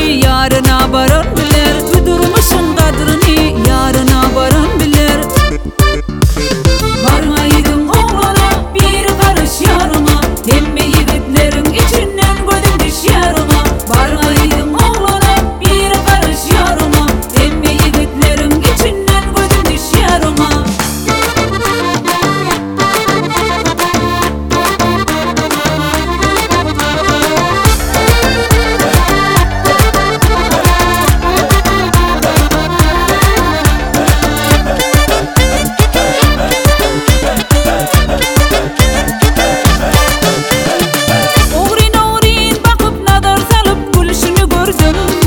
yarına baran bilir. Bu durmuşun kadrini yarına baran bilir. Varmaydın oğlana bir karış yarıma, emme yigitlerin içinden gözüm düş yarıma. Varmaydın oğlana bir karış yarıma, emme yigitlerin içinden gözüm düş yarıma. Uğrin uğrin bakıp nazar salıp gülüşünü gördüm.